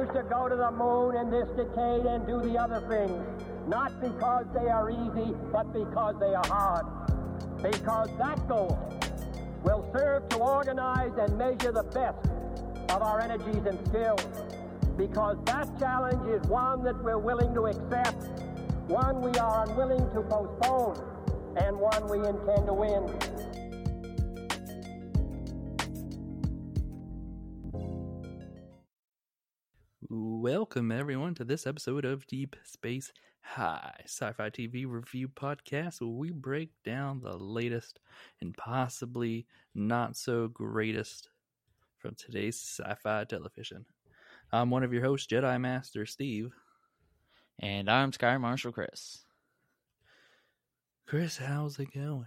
to go to the moon in this decade and do the other things, not because they are easy, but because they are hard. Because that goal will serve to organize and measure the best of our energies and skills. Because that challenge is one that we're willing to accept, one we are unwilling to postpone, and one we intend to win. Welcome, everyone, to this episode of Deep Space High, Sci-Fi TV Review Podcast, where we break down the latest and possibly not so greatest from today's sci-fi television. I'm one of your hosts, Jedi Master Steve. And I'm Sky Marshal Chris. Chris, how's it going?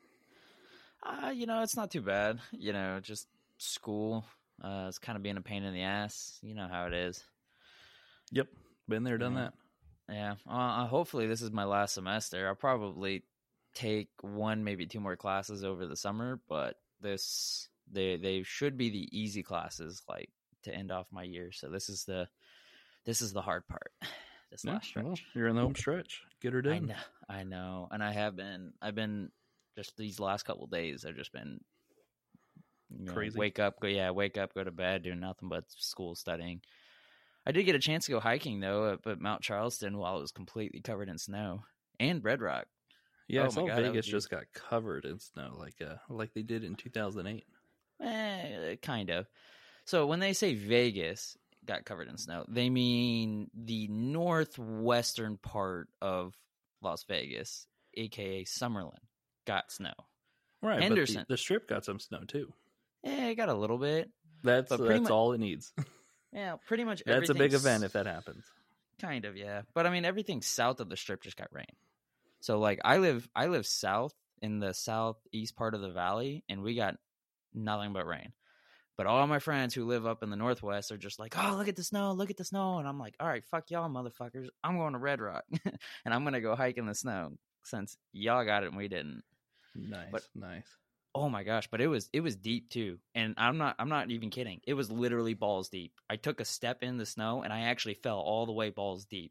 It's not too bad. Just school. It's kind of being a pain in the ass. You know how it is. Yep, been there, done that. Yeah. Hopefully this is my last semester. I'll probably take one, maybe two more classes over the summer, but they should be the easy classes, like to end off my year. So this is the hard part. This last stretch. Well, you're in the home stretch. Get her done. I know, and I've been just these last couple of days. I've just been crazy. Wake up, go to bed, doing nothing but school studying. I did get a chance to go hiking though at Mount Charleston while it was completely covered in snow and Red Rock. Yeah, I saw Vegas just got covered in snow, like they did in 2008. Kind of. So when they say Vegas got covered in snow, they mean the northwestern part of Las Vegas, aka Summerlin, got snow. Right, Henderson, but the Strip got some snow too. It got a little bit. That's all it needs. Yeah, pretty much. That's a big event if that happens. Kind of, yeah. But I mean, everything south of the Strip just got rain. So like, I live south in the southeast part of the valley, and we got nothing but rain. But all my friends who live up in the northwest are just like, "Oh, look at the snow! Look at the snow!" And I'm like, "All right, fuck y'all, motherfuckers! I'm going to Red Rock, and I'm gonna go hike in the snow since y'all got it and we didn't." Nice. Oh my gosh, but it was deep too. And I'm not even kidding. It was literally balls deep. I took a step in the snow and I actually fell all the way balls deep.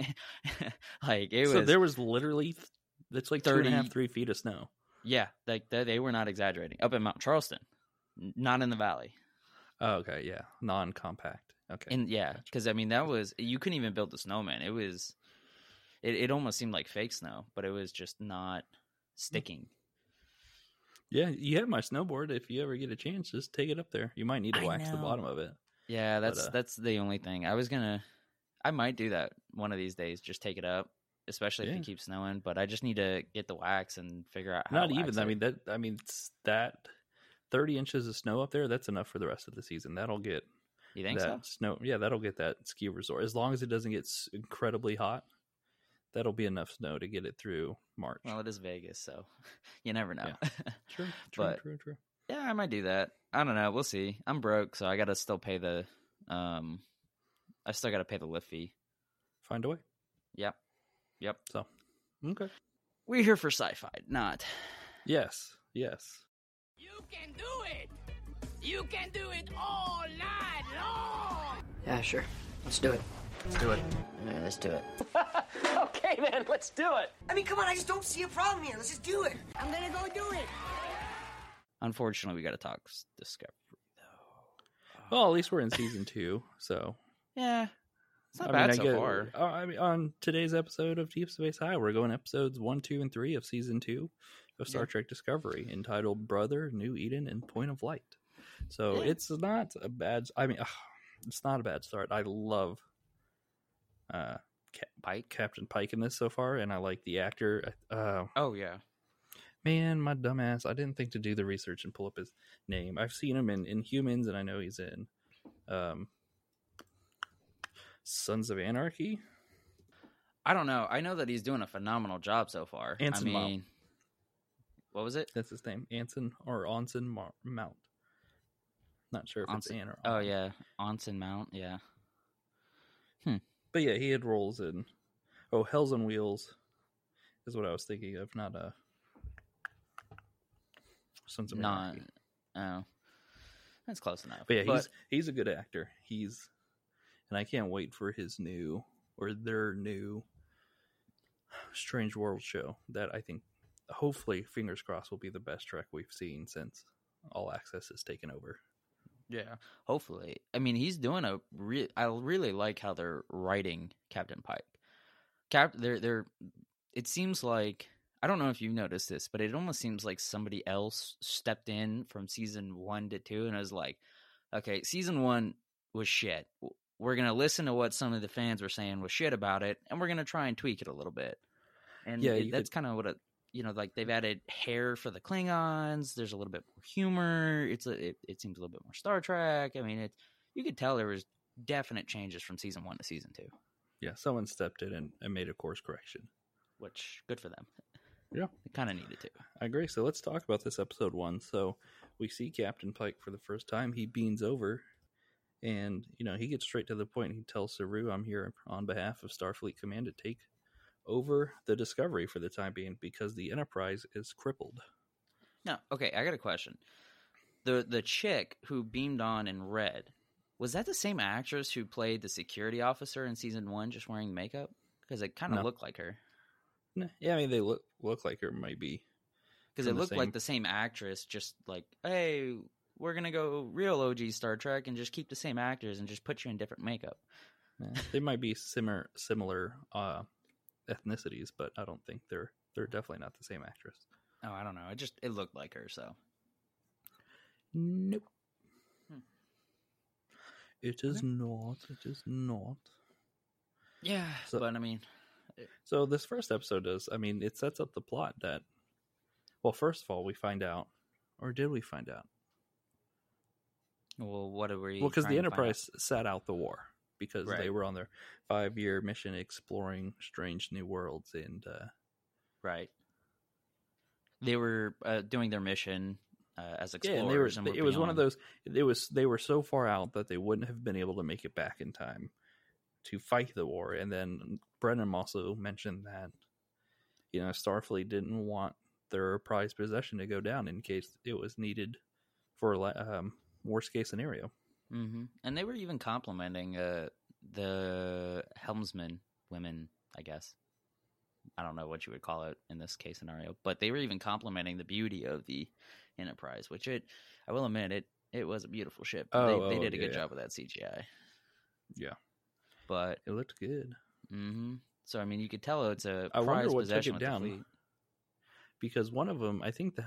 So there was literally, it's like 2.5, 3 feet of snow. Yeah, like they were not exaggerating. Up in Mount Charleston, not in the valley. Oh, okay, yeah, non-compact. Okay. And yeah, because I mean you couldn't even build the snowman. It almost seemed like fake snow, but it was just not sticking. Yeah, you have my snowboard. If you ever get a chance, just take it up there. You might need to wax the bottom of it. Yeah, that's the only thing. I might do that one of these days. Just take it up, especially if it keeps snowing. But I just need to get the wax and figure out how. Not even. It's that 30 inches of snow up there. That's enough for the rest of the season. That'll get. You think that so? Snow. Yeah, that'll get that ski resort. As long as it doesn't get incredibly hot, that'll be enough snow to get it through March. Well, it is Vegas, so you never know. Yeah. True. Yeah, I might do that. I don't know. We'll see. I'm broke, so I got to still pay the I still got to pay the lift fee. Find a way. Yep. So, okay. We're here for sci-fi, not. Yes. You can do it. You can do it all night long. Yeah, sure. Let's do it. Let's do it. Yeah, let's do it. Okay, then, let's do it. I mean, come on, I just don't see a problem here. Let's just do it. I'm gonna go do it. Unfortunately, we got to talk Discovery, though. Well, at least we're in season 2, so. Yeah. It's not bad so far. On today's episode of Deep Space High, we're going episodes 1, 2, and 3 of season 2 of Star Trek Discovery, entitled Brother, New Eden, and Point of Light. So it's not a bad. It's not a bad start. I love Captain Pike in this so far, and I like the actor. Oh yeah, man, my dumbass! I didn't think to do the research and pull up his name. I've seen him in Humans, and I know he's in Sons of Anarchy. I don't know. I know that he's doing a phenomenal job so far. Anson Mount. What was it? That's his name, Anson Mount. Not sure if it's Ann or Oh yeah, Anson Mount. Yeah. But yeah, he had roles in Hells on Wheels is what I was thinking of, not Sons of Anarchy. Oh, that's close enough. But yeah, he's a good actor. and I can't wait for their new Strange World show that I think, hopefully, fingers crossed, will be the best Trek we've seen since All Access has taken over. Yeah, hopefully. I mean, he's doing I really like how they're writing Captain Pike. It seems like, I don't know if you've noticed this, but it almost seems like somebody else stepped in from season 1 to 2 and was like, okay, season 1 was shit. We're going to listen to what some of the fans were saying was shit about it, and we're going to try and tweak it a little bit. And that's kind of what like they've added hair for the Klingons. There's a little bit more humor. It seems a little bit more Star Trek. I mean, you could tell there was definite changes from season 1 to season 2. Yeah, someone stepped in and made a course correction. Which, good for them. Yeah. They kind of needed to. I agree. So let's talk about this episode 1. So we see Captain Pike for the first time. He beams over, and, he gets straight to the point. He tells Saru, I'm here on behalf of Starfleet Command to take over the Discovery for the time being because the Enterprise is crippled. No, okay, I got a question. The chick who beamed on in red, was that the same actress who played the security officer in season 1 just wearing makeup? Because it kind of looked like her. Yeah, I mean, they look like her, maybe. Because it looked like the same actress, just like, hey, we're going to go real OG Star Trek and just keep the same actors and just put you in different makeup. Yeah, they might be similar ethnicities, but I don't think they're definitely not the same actress. Oh, I don't know. It looked like her, so. Nope. It is not. It is not. Yeah, but I mean. So this first episode it sets up the plot that, well, first of all, we find out, or did we find out? Well, what are we? Well, because the Enterprise sat out the war because Right. they were on their 5-year mission exploring strange new worlds, and right. They were doing their mission as explorers. Yeah, and it was one of those. They were so far out that they wouldn't have been able to make it back in time to fight the war. And then Brennan also mentioned that Starfleet didn't want their prized possession to go down in case it was needed for worst case scenario. Mm-hmm. And they were even complimenting the helmsman women, I guess. I don't know what you would call it in this case scenario, but they were even complimenting the beauty of the Enterprise, which I will admit, it was a beautiful ship. They did a good job with that CGI. Yeah. But it looked good. Mm-hmm. So, I mean, you could tell it's a I wonder prized what possession took it with the down. fleet. Because one of them, I think the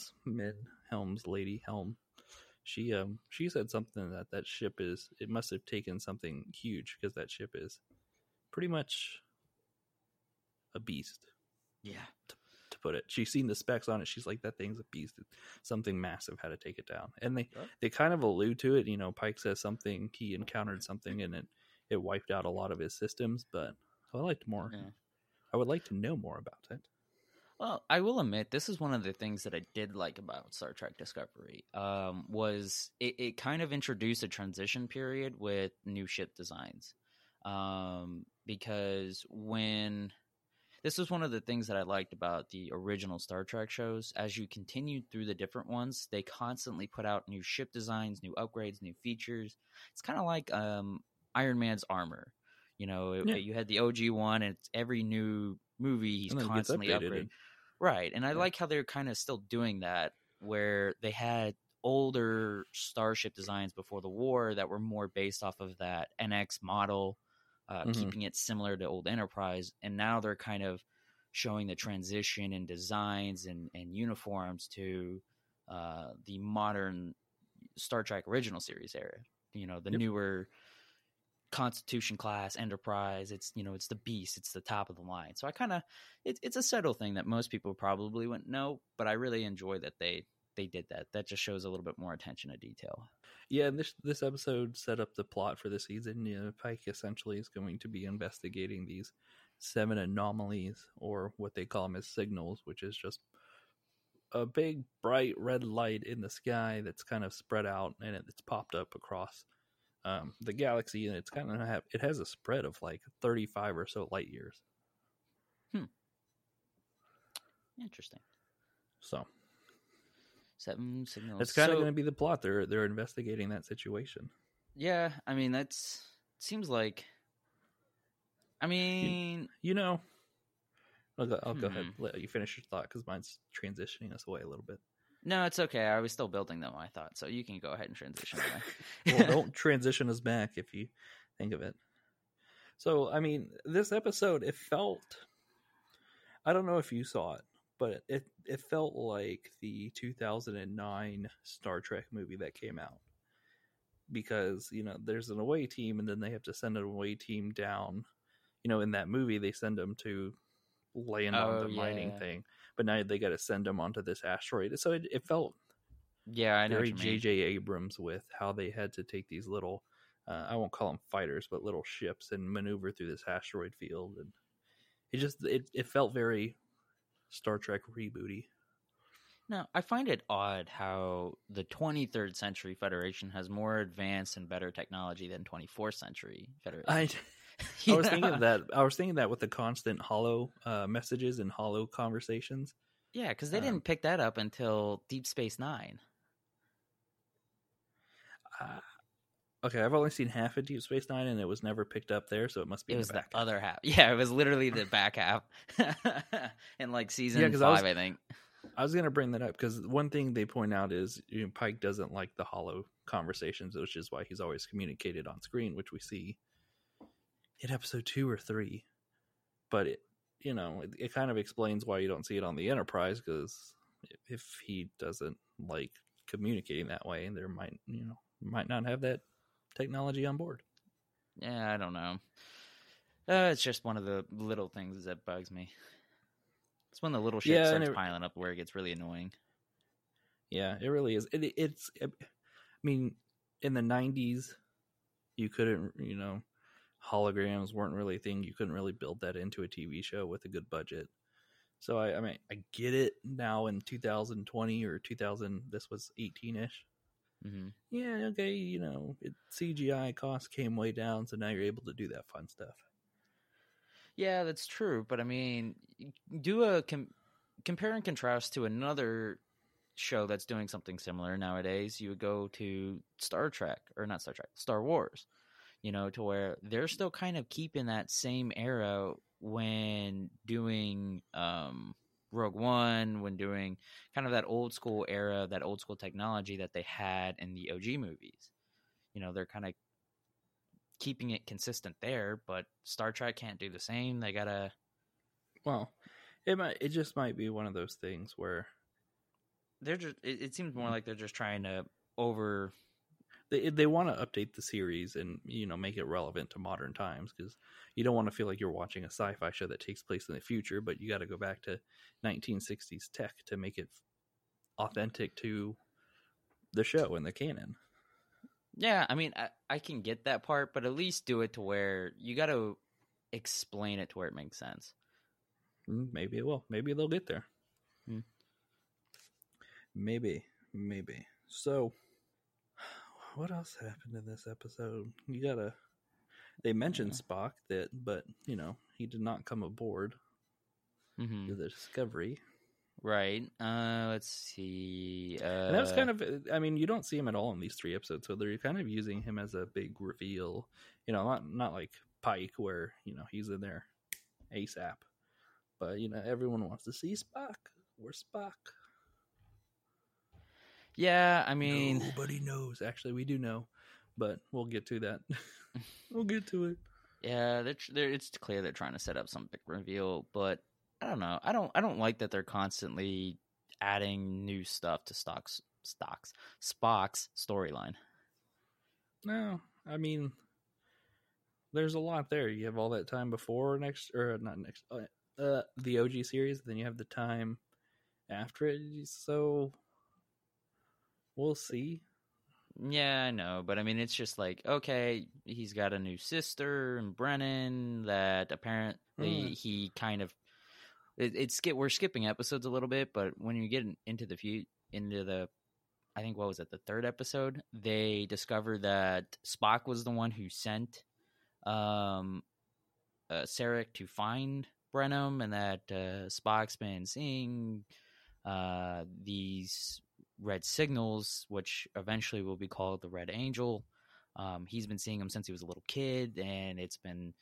lady Helm, she said something that ship it must have taken something huge because that ship is pretty much a beast. Yeah. To put it. She's seen the specs on it. She's like, that thing's a beast. Something massive had to take it down. And they kind of allude to it. Pike says something, he encountered something and it wiped out a lot of his systems, but I liked more. Yeah. I would like to know more about it. Well, I will admit, this is one of the things that I did like about Star Trek Discovery, was it kind of introduced a transition period with new ship designs. Because this was one of the things that I liked about the original Star Trek shows. As you continued through the different ones, they constantly put out new ship designs, new upgrades, new features. It's kind of like Iron Man's armor. You had the OG one, and every new movie he's constantly upgrading. Right, and I like how they're kind of still doing that, where they had older starship designs before the war that were more based off of that NX model, keeping it similar to old Enterprise, and now they're kind of showing the transition in designs and uniforms to the modern Star Trek original series era. The newer Constitution class Enterprise. It's it's the beast. It's the top of the line. So I kind of it's a subtle thing that most people probably wouldn't know, but I really enjoy that they did that. That just shows a little bit more attention to detail. Yeah, this episode set up the plot for the season. Pike essentially is going to be investigating these 7 anomalies, or what they call them as signals, which is just a big bright red light in the sky that's kind of spread out, and it's popped up across the galaxy, and it's kind of it has a spread of like 35 or so light years. Interesting. So 7 signals. That's kind of going to be the plot. They're investigating that situation. Yeah, I mean that's seems like, I mean, You know, I'll go ahead and let you finish your thought because mine's transitioning us away a little bit. no, it's okay. I was still building them, I thought. So you can go ahead and transition away. Well, don't transition us back if you think of it. So, I mean, this episode, it felt, I don't know if you saw it, but it felt like the 2009 Star Trek movie that came out. Because, you know, there's an away team and then they have to send an away team down. You know, in that movie, they send them to land on the mining thing. But now they got to send them onto this asteroid. So it felt I know very J.J. Abrams with how they had to take these little, I won't call them fighters, but little ships and maneuver through this asteroid field. And it felt very Star Trek rebooty. Now, I find it odd how the 23rd century Federation has more advanced and better technology than 24th century Federation. I was thinking that. I was thinking that with the constant hollow messages and hollow conversations. Yeah, because they didn't pick that up until Deep Space Nine. Okay, I've only seen half of Deep Space Nine, and it was never picked up there, so it must be. It was the back other half. Yeah, it was literally the back half in like season 5, I think. I was going to bring that up because one thing they point out is Pike doesn't like the hollow conversations, which is why he's always communicated on screen, which we see in episode 2 or 3. But it kind of explains why you don't see it on the Enterprise, because if he doesn't like communicating that way, there might not have that technology on board. Yeah, I don't know. It's just one of the little things that bugs me. It's when the little shit starts piling up where it gets really annoying. Yeah, it really is. I mean, in the 90s, you couldn't, holograms weren't really a thing. You couldn't really build that into a TV show with a good budget. So, I mean, I get it now in 2020 or 2000, this was 18-ish. Mm-hmm. Yeah, okay, CGI costs came way down, so now you're able to do that fun stuff. Yeah, that's true. But I mean, do a compare and contrast to another show that's doing something similar nowadays. You would go to Star Wars, to where they're still kind of keeping that same era when doing Rogue One, when doing kind of that old school era, that old school technology that they had in the OG movies. They're kind of keeping it consistent there, but Star Trek can't do the same. They gotta. Well, it just might be one of those things where they're just. It seems more like they're just trying to They want to update the series and make it relevant to modern times, because you don't want to feel like you're watching a sci-fi show that takes place in the future, but you got to go back to 1960s tech to make it authentic to the show and the canon. Yeah, I mean, I can get that part, but at least do it to where you got to explain it to where it makes sense. Maybe it will. Maybe they'll get there. Maybe. So, what else happened in this episode? They mentioned Spock, but he did not come aboard to the Discovery. Right. Let's see. And that was kind of, I mean, you don't see him at all in these 3 episodes, so they're kind of using him as a big reveal. Not like Pike, where, he's in there ASAP. But, everyone wants to see Spock. Where's Spock? Yeah, I mean... Nobody knows. Actually, we do know, but we'll get to that. We'll get to it. Yeah, it's clear they're trying to set up some big reveal, but I don't know. I don't like that they're constantly adding new stuff to Spock's storyline. No, I mean, there's a lot there. You have all that time before the OG series, then you have the time after it. So we'll see. Yeah, I know, but I mean, it's just like, okay, he's got a new sister and Brennan that apparently he kind of. We're skipping episodes a little bit, but when you get into the I think, what was it, the 3rd episode, they discover that Spock was the one who sent Sarek to find Brennan, and that Spock's been seeing these red signals, which eventually will be called the Red Angel, He's been seeing him since he was a little kid, and it's been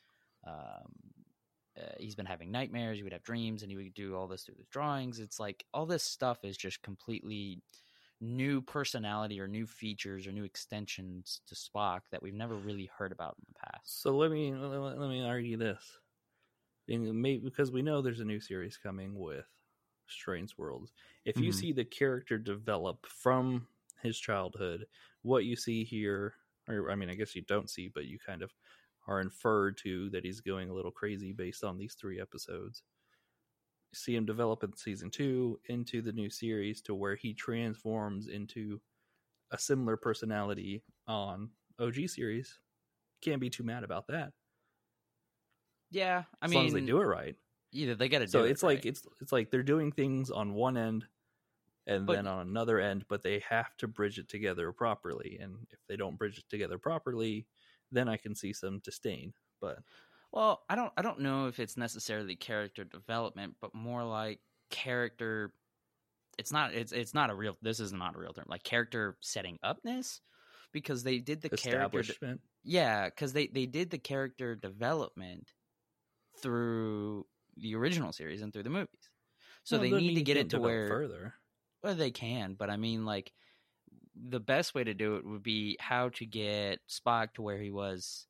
he's been having nightmares. He would have dreams, and he would do all this through the drawings. It's like all this stuff is just completely new personality or new features or new extensions to Spock that we've never really heard about in the past. So let me argue this, because we know there's a new series coming with Strange Worlds. If you see the character develop from his childhood, what you see here, or I mean, I guess you don't see, but you kind of are inferred to that he's going a little crazy based on these 3 episodes. See him develop in season 2 into the new series to where he transforms into a similar personality on OG series. Can't be too mad about that. Yeah, I as mean, long as they do it right. Either they got to do so it. It's like it's like they're doing things on one end and then on another end, but they have to bridge it together properly. And if they don't bridge it together properly, then I can see some disdain. But well, I don't know if it's necessarily character development, but more like character. It's not a real. This is not a real term. Like character setting upness, because they did the establishment. Because they did the character development through the original series and through the movies. So they need to get it to where further. Well, they can, but I mean, like the best way to do it would be how to get Spock to where he was.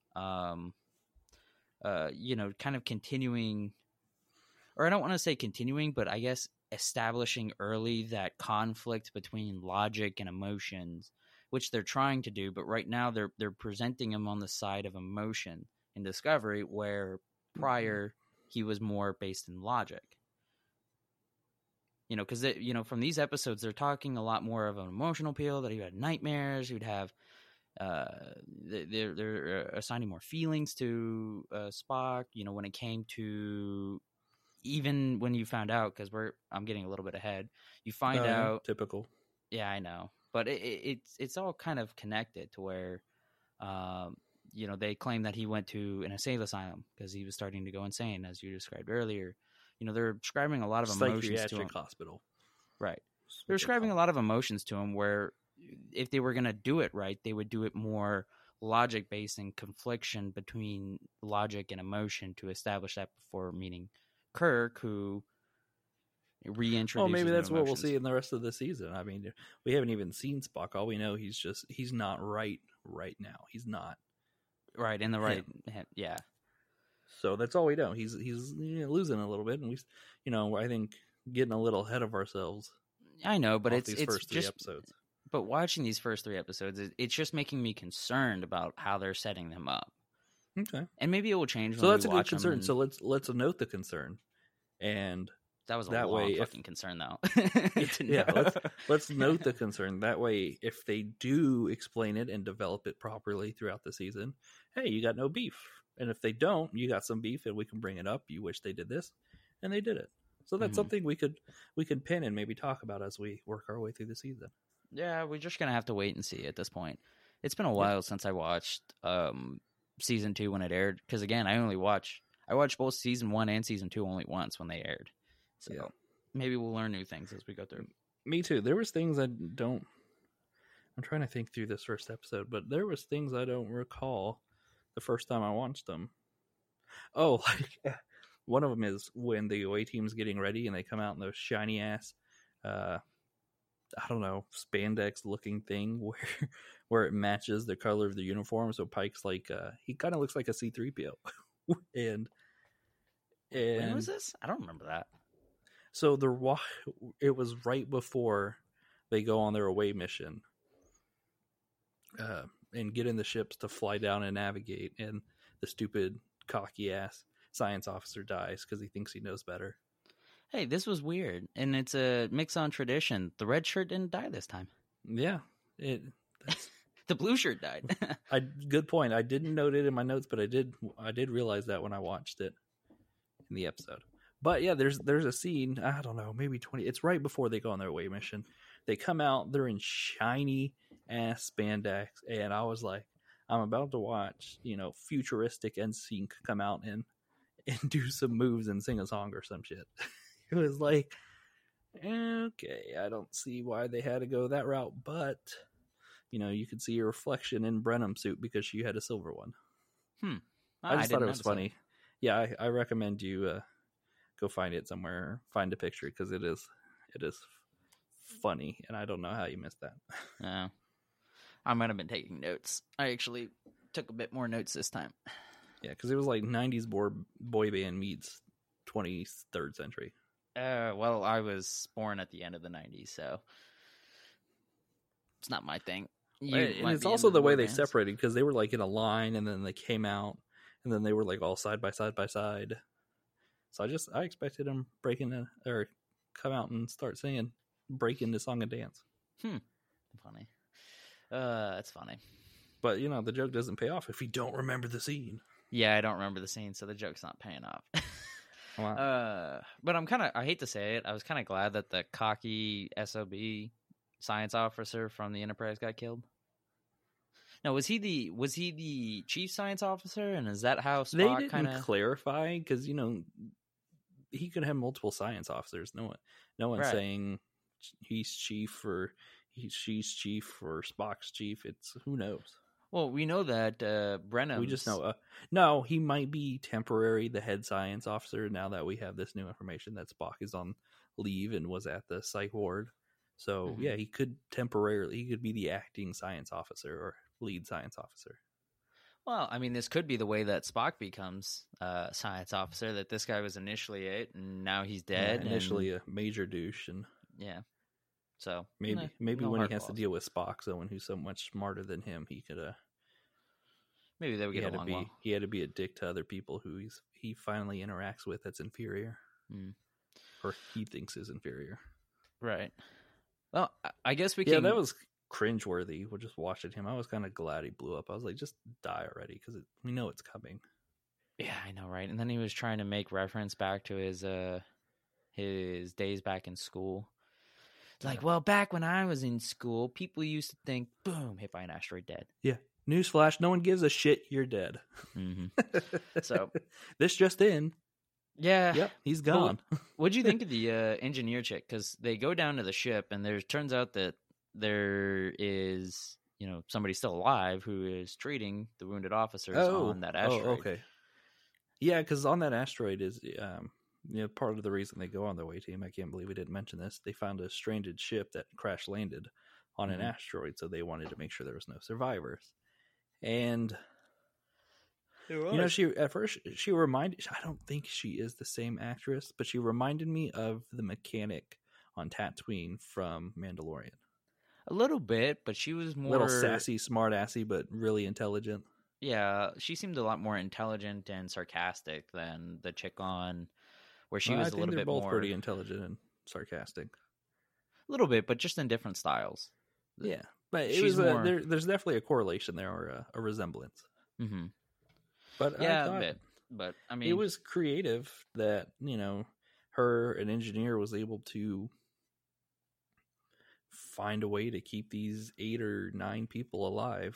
Kind of continuing, or I don't want to say continuing, but I guess establishing early that conflict between logic and emotions, which they're trying to do. But right now they're presenting him on the side of emotion in Discovery, where prior he was more based in logic. Because from these episodes they're talking a lot more of an emotional appeal, that he had nightmares, he would have. They're assigning more feelings to Spock. When it came to, even when you found out, because I'm getting a little bit ahead. You find out typical. Yeah, I know, but it's all kind of connected to where, they claim that he went to an insane asylum because he was starting to go insane, as you described earlier. They're describing a lot of emotions to him. Hospital, right? They're describing a lot of emotions to him where, if they were going to do it right, they would do it more logic-based and confliction between logic and emotion to establish that before meeting Kirk, who reintroduces. Well, maybe that's what we'll emotions. see in the rest of the season. I mean, we haven't even seen Spock. All we know, he's not right now. He's not right in the right. Yeah. So that's all we know. He's losing a little bit, and I think getting a little ahead of ourselves. I know, but it's first just 3 episodes. But watching these first 3 episodes, it's just making me concerned about how they're setting them up. Okay, and maybe it will change. So that's a good concern. So let's note the concern, and that was a long fucking concern, though. let's note the concern. That way, if they do explain it and develop it properly throughout the season, hey, you got no beef. And if they don't, you got some beef, and we can bring it up. You wish they did this, and they did it. So that's something we could pin and maybe talk about as we work our way through the season. Yeah, we're just gonna have to wait and see at this point. It's been a while since I watched season 2 when it aired. Because again, I watched both season 1 and season 2 only once when they aired. So maybe we'll learn new things as we go through. Me too. There was things I'm trying to think through this first episode, but there was things I don't recall the first time I watched them. Oh, like one of them is when the away team's getting ready and they come out in those shiny ass, I don't know, spandex looking thing where it matches the color of the uniform. So Pike's like, he kind of looks like a C-3PO. and when was this? I don't remember that. So it was right before they go on their away mission. And get in the ships to fly down and navigate, and the stupid cocky ass science officer dies because he thinks he knows better. Hey, this was weird, and it's a mix on tradition. The red shirt didn't die this time. Yeah, the blue shirt died. Good point. I didn't note it in my notes, but I did realize that when I watched it in the episode. But yeah, there's a scene, I don't know, maybe 20. It's right before they go on their away mission. They come out, they're in shiny ass spandex, and I was like, I'm about to watch, futuristic NSYNC come out and do some moves and sing a song or some shit. It was like, okay, I don't see why they had to go that route, but you could see a reflection in Brenham's suit because she had a silver one. I just thought didn't it was notice funny. Yeah, I recommend you go find it somewhere, find a picture, because it is funny, and I don't know how you missed that. that. No. I might have been taking notes. I actually took a bit more notes this time. Yeah, because it was like 90s boy band meets 23rd century. Well, I was born at the end of the 90s, so it's not my thing. And might it's be also into the way boy they bands. separated, because they were like in a line, and then they came out, and then they were like all side by side by side. So I expected them or come out and start singing, break into song and dance. Funny. That's funny. But the joke doesn't pay off if you don't remember the scene. Yeah, I don't remember the scene, so the joke's not paying off. Wow. But I hate to say it, I was kind of glad that the cocky SOB science officer from the Enterprise got killed. Now, was he the chief science officer, and is that how They Spock didn't kind of clarify, because he could have multiple science officers. No one's Right. saying he's chief or she's chief or Spock's chief. It's who knows. Well, we know that Brenham. We just know. No, he might be temporary, the head science officer. Now that we have this new information that Spock is on leave and was at the psych ward, so yeah, he could be the acting science officer or lead science officer. Well, I mean, this could be the way that Spock becomes science officer. That this guy was initially it, and now he's dead. Initially a major douche, and yeah. So maybe no when hard he has to balls. deal with Spock, someone who's so much smarter than him, he could Maybe they would he get had to along be well. he had to be a dick to other people who he finally interacts with that's inferior, or he thinks is inferior. Right. Well, I guess we Yeah, can. that was cringeworthy. We're just watching him. I was kind of glad he blew up. I was like, just die already, because we know it's coming. Yeah, I know, right? And then he was trying to make reference back to his days back in school. Like, well, back when I was in school, people used to think, boom, hit by an asteroid, dead. Yeah. Newsflash, no one gives a shit. You're dead. So, this just in. yeah. Yep, he's gone. What'd you think of the engineer chick? Because they go down to the ship, and turns out that there is, somebody still alive who is treating the wounded officers on that asteroid. Oh, okay. Yeah, because on that asteroid is, part of the reason they go on their way team. I can't believe we didn't mention this. They found a stranded ship that crash landed on an asteroid, so they wanted to make sure there was no survivors. And she at first she reminded. I don't think she is the same actress, but she reminded me of the mechanic on Tatooine from Mandalorian. A little bit, but she was more Little sassy, smart-assy, but really intelligent. Yeah, she seemed a lot more intelligent and sarcastic than the chick on where she was a little bit both more pretty intelligent and sarcastic. a little bit, but just in different styles. Yeah, but She's more- there's definitely a correlation there, or a resemblance. Mm-hmm. But Yeah, I thought a bit. But I mean, it was creative that her, an engineer, was able to find a way to keep these 8 or 9 people alive.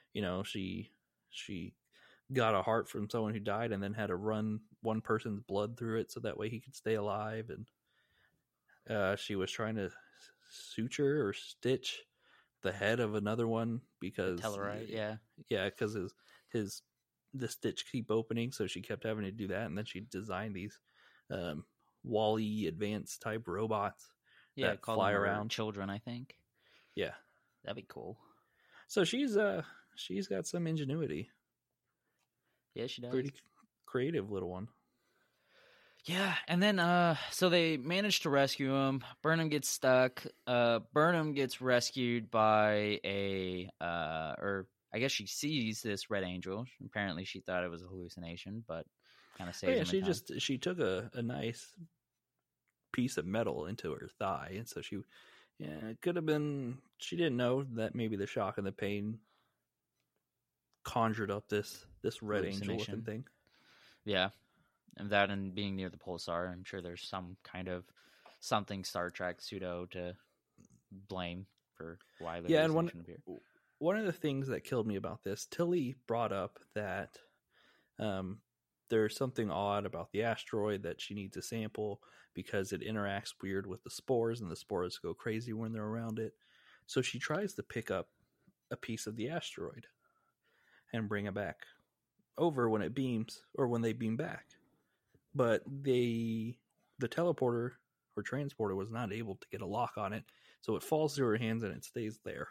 She got a heart from someone who died, and then had to run one person's blood through it so that way he could stay alive. And she was trying to suture or stitch the head of another one because Telluride, yeah. because the stitch keep opening, so she kept having to do that. And then she designed these Wall-E advanced type robots that call fly them her around. children, I think. Yeah, That'd be cool. so she's got some ingenuity. Yeah, she does. Pretty creative little one. Yeah, and then so they manage to rescue him. Burnham gets stuck. Burnham gets rescued by or I guess she sees this red angel. Apparently, she thought it was a hallucination, but kind of saves him. She took a nice piece of metal into her thigh, and so it could have been. She didn't know that maybe the shock and the pain conjured up this red angel looking thing. Yeah. And that, and being near the pulsar, I'm sure there's some kind of something Star Trek pseudo to blame for why the hallucination appeared. One of the things that killed me about this, Tilly brought up that there's something odd about the asteroid that she needs a sample because it interacts weird with the spores, and the spores go crazy when they're around it. So she tries to pick up a piece of the asteroid and bring it back over when it beams or when they beam back. But the teleporter or transporter was not able to get a lock on it, so it falls through her hands and it stays there.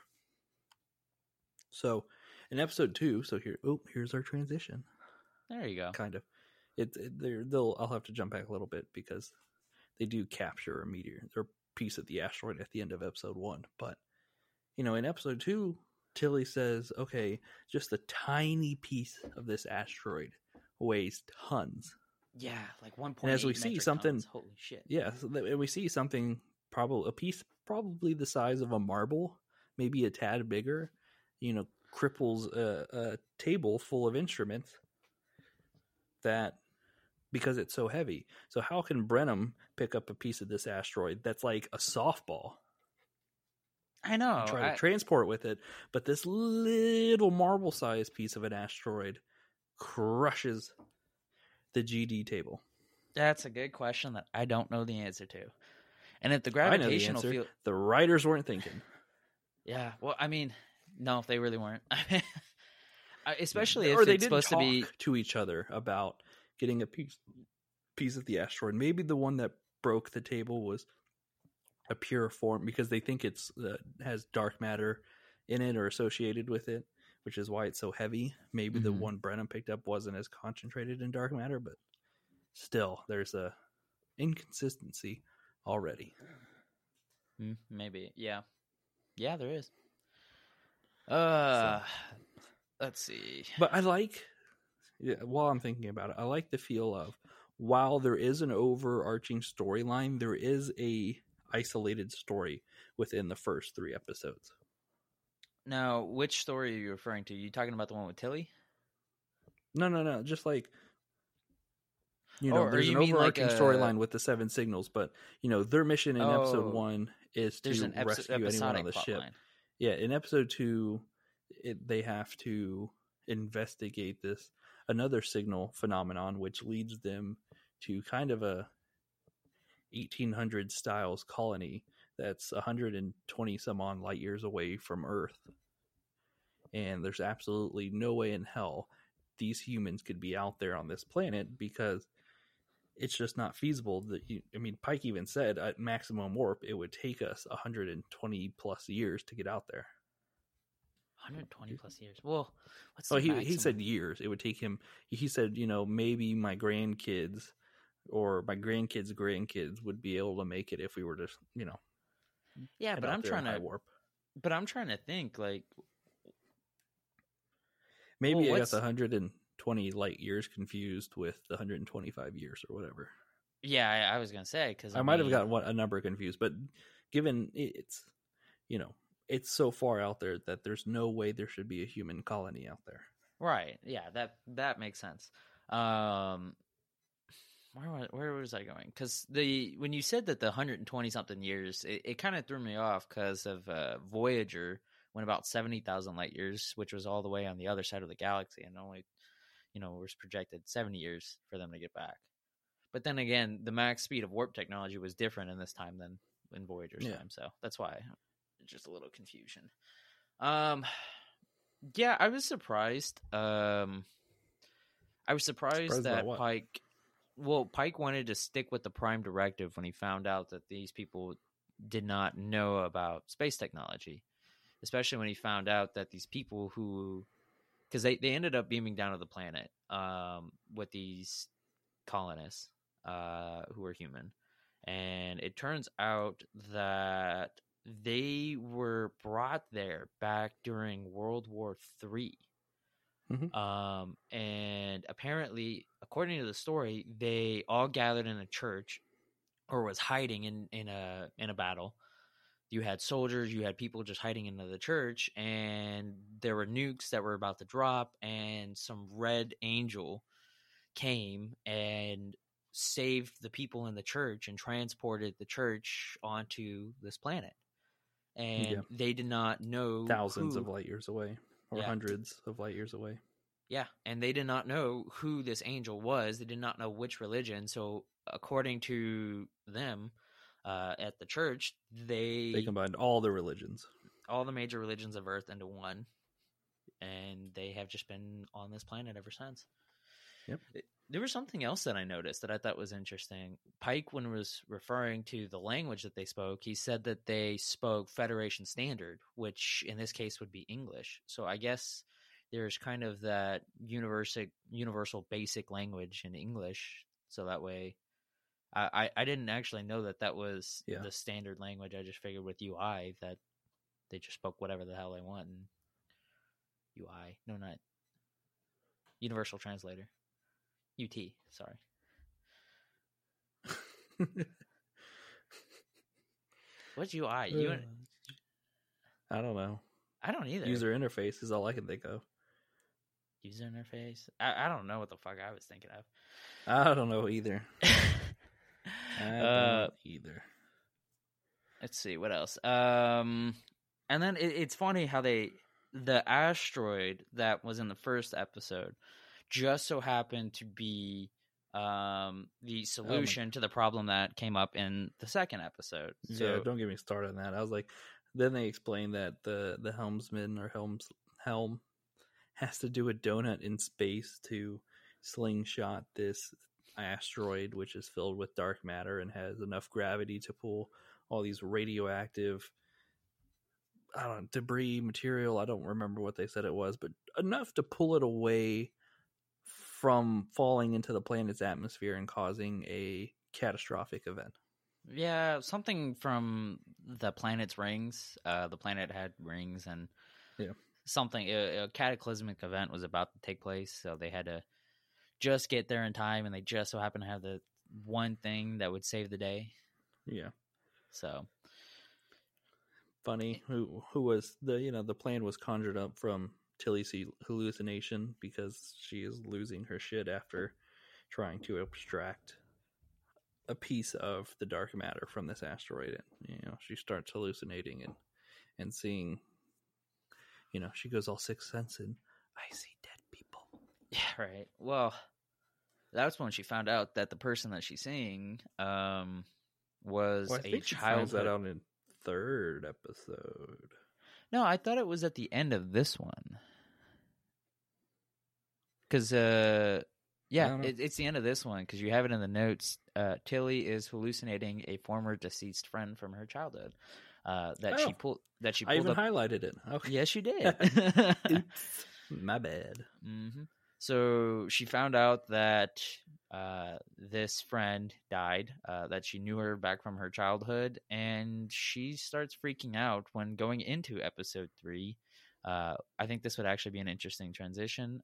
So in episode 2, so here's our transition. There you go. Kind of. I'll have to jump back a little bit because they do capture a meteor or piece of the asteroid at the end of episode 1. But in episode 2, Tilly says, okay, just a tiny piece of this asteroid weighs tons. Yeah, like 1.8 And as we see something, tons. Holy shit. Yeah, so we see something, a piece probably the size of a marble, maybe a tad bigger, cripples a table full of instruments that, because it's so heavy. So how can Brenham pick up a piece of this asteroid that's like a softball? I know. And try to transport with it, but this little marble-sized piece of an asteroid crushes the GD table. That's a good question that I don't know the answer to. And if the I know the gravitational answer. field, The writers weren't thinking. yeah, well, I mean, no, they really weren't. Especially or if they it's didn't supposed talk to be to each other about getting a piece of the asteroid. Maybe the one that broke the table was a pure form because they think it's has dark matter in it or associated with it, which is why it's so heavy. Maybe the one Brenham picked up wasn't as concentrated in dark matter, but still, there's a inconsistency already. Maybe, yeah, there is. Let's see. But I like, while I'm thinking about it, I like the feel of, while there is an overarching storyline, there is a isolated story within the first 3 episodes. Now, which story are you referring to? You talking about the one with Tilly? No. Just like, Or there's you an mean like overarching storyline with the 7 signals, but, their mission in episode 1 is There's to an rescue anyone on the ship. line. Yeah, in episode 2, they have to investigate another signal phenomenon, which leads them to kind of a 1800 styles colony that's 120 some on light years away from Earth. And there's absolutely no way in hell these humans could be out there on this planet because it's just not feasible. Pike even said at maximum warp, it would take us 120 plus years to get out there. 120 plus years. Well, what's Oh, the he maximum? said years. It would take him. He said, maybe my grandkids or my grandkids would be able to make it if we were to, Yeah, head but out I'm there in trying high to. warp. But I'm trying to think. Like, Maybe well, I got the 120 light years confused with the 125 years or whatever. yeah, I was gonna say because I might have gotten a number confused, but given it's, it's so far out there that there's no way there should be a human colony out there. Right. Yeah, that makes sense. Where was I going? Because when you said that the 120 something years, it kind of threw me off because of Voyager went about 70,000 light years, which was all the way on the other side of the galaxy, and only was projected 70 years for them to get back. But then again, the max speed of warp technology was different in this time than in Voyager's time, so that's why just a little confusion. Yeah, I was surprised. I was surprised that Pike. Well, Pike wanted to stick with the Prime Directive when he found out that these people did not know about space technology, especially when he found out that these people because they ended up beaming down to the planet with these colonists who were human, and it turns out that they were brought there back during World War III. Mm-hmm. And apparently, according to the story, they all gathered in a church or was hiding in a battle. You had soldiers, you had people just hiding into the church, and there were nukes that were about to drop, and some red angel came and saved the people in the church and transported the church onto this planet. And they did not know thousands of light years away. Or hundreds of light years away. Yeah, and they did not know who this angel was. They did not know which religion. So, according to them at the church, they combined all the religions. all the major religions of Earth into one, and they have just been on this planet ever since. Yep. There was something else that I noticed that I thought was interesting. Pike, when was referring to the language that they spoke, he said that they spoke Federation Standard, which in this case would be English. So I guess there's kind of that universal basic language in English. So that way, I didn't actually know that was the standard language. I just figured with UI that they just spoke whatever the hell they want. And UI, no, not Universal Translator. UT, sorry. What's UI? I don't know. I don't either. User interface is all I can think of. User interface? I don't know what the fuck I was thinking of. I don't know either. Either. Let's see, what else? And then it's funny how the asteroid that was in the first episode just so happened to be the solution to the problem that came up in the second episode. So, yeah, don't get me started on that. I was like, then they explained that the helmsman or helm has to do a donut in space to slingshot this asteroid, which is filled with dark matter and has enough gravity to pull all these radioactive debris material. I don't remember what they said it was, but enough to pull it away from falling into the planet's atmosphere and causing a catastrophic event. Yeah, something from the planet's rings. The planet had rings, and something, a cataclysmic event was about to take place, so they had to just get there in time, and they just so happened to have the one thing that would save the day. Yeah. So funny. Who was the plan was conjured up from Tilly's hallucination because she is losing her shit after trying to abstract a piece of the dark matter from this asteroid, and she starts hallucinating and seeing, she goes all sixth sense and I see dead people. Yeah, right. Well, that's when she found out that the person that she's seeing was a child. That out in third episode. No, I thought it was at the end of this one. Because, it's the end of this one, because you have it in the notes. Tilly is hallucinating a former deceased friend from her childhood. She pulled. I even highlighted it. Okay. Yes, you did. Oops, my bad. Mm-hmm. So she found out that this friend died, that she knew her back from her childhood, and she starts freaking out when going into episode 3. I think this would actually be an interesting transition.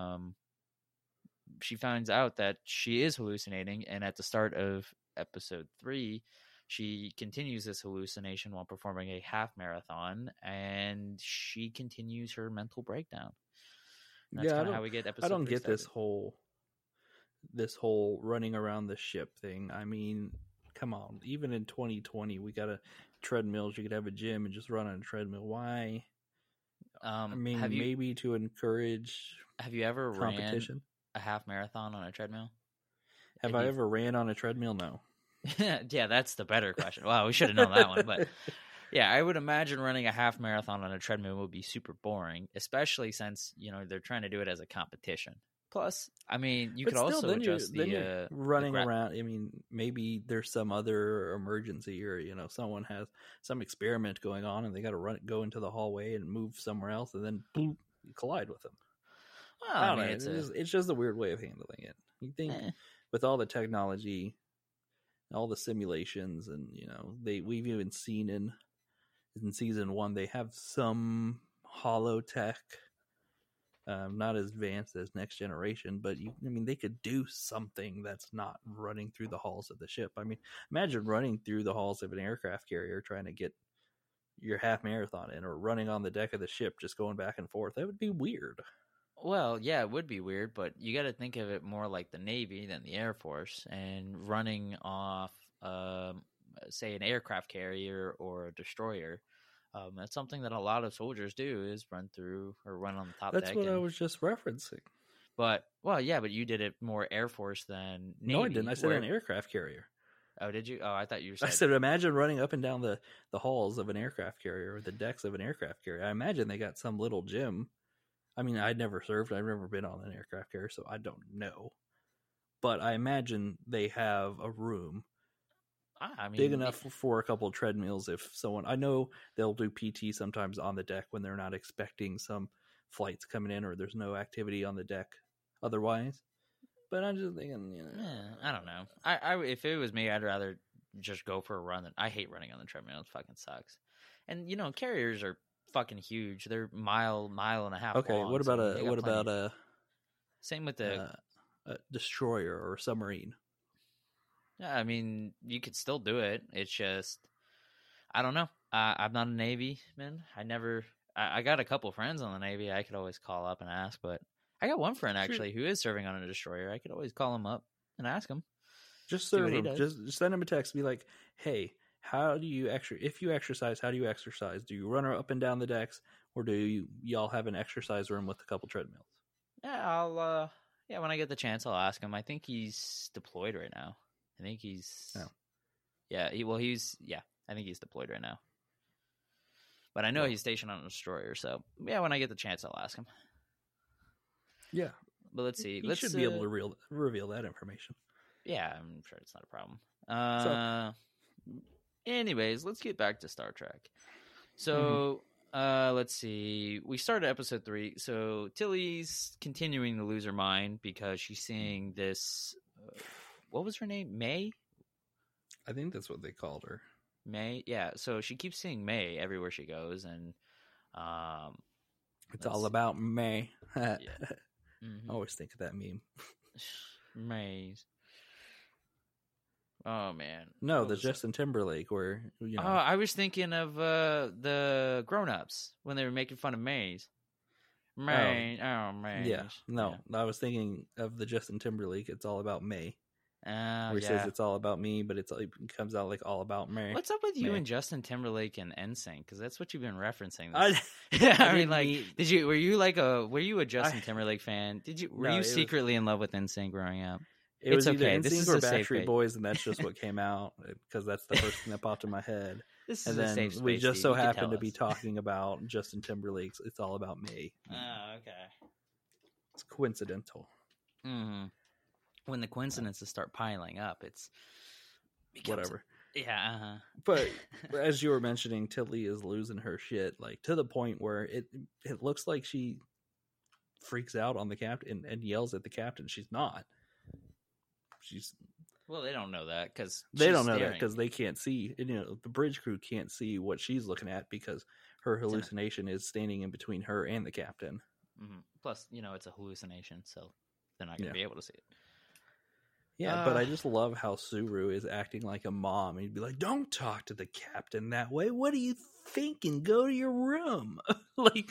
She finds out that she is hallucinating, and at the start of episode 3, she continues this hallucination while performing a half marathon, and she continues her mental breakdown. That's kind of how we get episode 3 I don't get started. this whole running around the ship thing. I mean, come on. Even in 2020, we got treadmills. You could have a gym and just run on a treadmill. Why? Maybe to encourage. Have you ever competition? Ran a half marathon on a treadmill? Have I ever ran on a treadmill? No. Yeah, that's the better question. Wow, we should have known that one. But yeah, I would imagine running a half marathon on a treadmill would be super boring, especially since they're trying to do it as a competition. Plus, I mean, you could also adjust the running around. I mean, maybe there's some other emergency, or someone has some experiment going on, and they got to go into the hallway and move somewhere else, and then boop, you collide with them. Well, I don't know. It's just a weird way of handling it. You think with all the technology, all the simulations, and we've even seen in season 1 they have some holotech. Not as advanced as Next Generation, but they could do something that's not running through the halls of the ship. I mean, imagine running through the halls of an aircraft carrier trying to get your half marathon in, or running on the deck of the ship just going back and forth. That would be weird. Well, yeah, it would be weird, but you got to think of it more like the Navy than the Air Force, and running off, say, an aircraft carrier or a destroyer. That's something that a lot of soldiers do, is run through or run on the top deck. That's what I was just referencing. But you did it more Air Force than Navy. No, I didn't. I said an aircraft carrier. Oh, did you? Oh, I thought you I said. said, imagine running up and down the halls of an aircraft carrier or the decks of an aircraft carrier. I imagine they got some little gym. I mean, I'd never served. I've never been on an aircraft carrier, so I don't know. But I imagine they have a room I mean, big enough for a couple of treadmills. If someone, I know they'll do PT sometimes on the deck when they're not expecting some flights coming in or there's no activity on the deck otherwise. But I'm just thinking, I don't know. I if it was me, I'd rather just go for a run. I hate running on the treadmill. It fucking sucks. And carriers are fucking huge. They're mile and a half. Okay, long, what about so a same with the a destroyer or a submarine? Yeah, I mean, you could still do it. It's just, I don't know. I'm not a Navy man. I got a couple friends on the Navy. I could always call up and ask, but I got one friend actually who is serving on a destroyer. I could always call him up and ask him. Just serve him. Just send him a text. Be like, hey, how do you if you exercise, how do you exercise? Do you run up and down the decks, or do y'all have an exercise room with a couple treadmills? Yeah, when I get the chance, I'll ask him. I think he's deployed right now. I think he's I think he's deployed right now. But I know he's stationed on a destroyer, so yeah, when I get the chance, I'll ask him. Yeah, but let's see. He should be able to reveal that information. Yeah, I'm sure it's not a problem. Anyways, let's get back to Star Trek. So, let's see. We started episode 3. So Tilly's continuing to lose her mind because she's seeing this. What was her name? May? I think that's what they called her. May? Yeah. So she keeps seeing May everywhere she goes, and it's all about May. Yeah. I always think of that meme. Maze. Oh man. No, the Justin Timberlake where Oh, I was thinking of the Grown-Ups when they were making fun of Maze. Maze. Maze. Yeah. No, yeah. I was thinking of the Justin Timberlake. It's all about May. Where he says it's all about me, but it comes out like all about May. What's up with you and Justin Timberlake and NSYNC? Because that's what you've been referencing. I mean, like, were you a Justin Timberlake fan? Were you secretly in love with NSYNC growing up? It was either NSYNC or Backstreet Boys, and that's just what came out because that's the first thing that popped in my head. This is a safe space, we just so happened to be talking about Justin Timberlake's "It's All About Me." Oh, okay. It's coincidental. Mm-hmm. When the coincidences start piling up, it's whatever. Yeah. But as you were mentioning, Tilly is losing her shit, like to the point where it looks like she freaks out on the captain and yells at the captain. She's not. Well, they don't know that because they can't see. The bridge crew can't see what she's looking at because her hallucination is standing in between her and the captain. Mm-hmm. Plus, it's a hallucination, so they're not going to be able to see it. Yeah, but I just love how Suru is acting like a mom. He'd be like, "Don't talk to the captain that way. What are you thinking? Go to your room." like,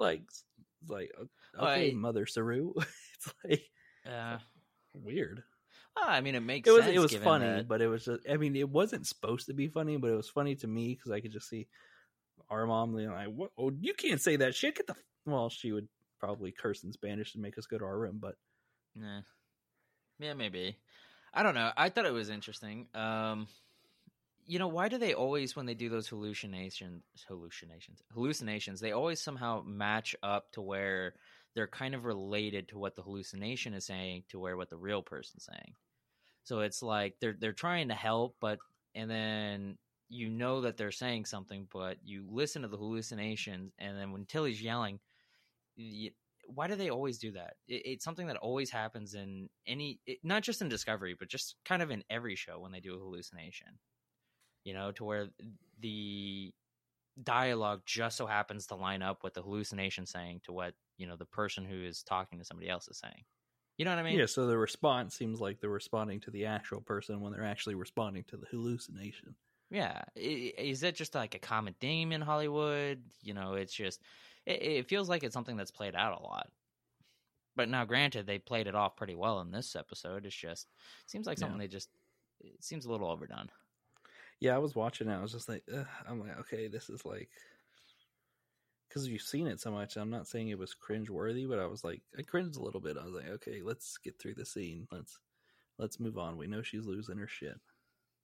okay, Mother Suru. It's like weird. I mean, it makes sense. It was funny, but it was just, I mean, it wasn't supposed to be funny, but it was funny to me because I could just see our mom like, "What? Oh, you can't say that shit. Get the." Well, she would probably curse in Spanish to make us go to our room, but yeah, maybe. I don't know. I thought it was interesting. Why do they always, when they do those hallucinations, they always somehow match up to where they're kind of related to what the hallucination is saying to what the real person's saying. So it's like they're trying to help, and then that they're saying something, but you listen to the hallucinations, and then when Tilly's yelling, why do they always do that? It's something that always happens in not just in Discovery, but just kind of in every show when they do a hallucination. To where the dialogue just so happens to line up with the hallucination saying to what the person who is talking to somebody else is saying. You know what I mean? Yeah, so the response seems like they're responding to the actual person when they're actually responding to the hallucination. Yeah. Is that just like a common theme in Hollywood? It's just, it feels like it's something that's played out a lot. But now, granted, they played it off pretty well in this episode. It's just, it seems like something it seems a little overdone. Yeah, I was watching it. I was just like, I'm like, okay, this is like, because you've seen it so much. I'm not saying it was cringe-worthy, but I was like, I cringed a little bit. I was like, okay, let's get through the scene. Let's move on. We know she's losing her shit.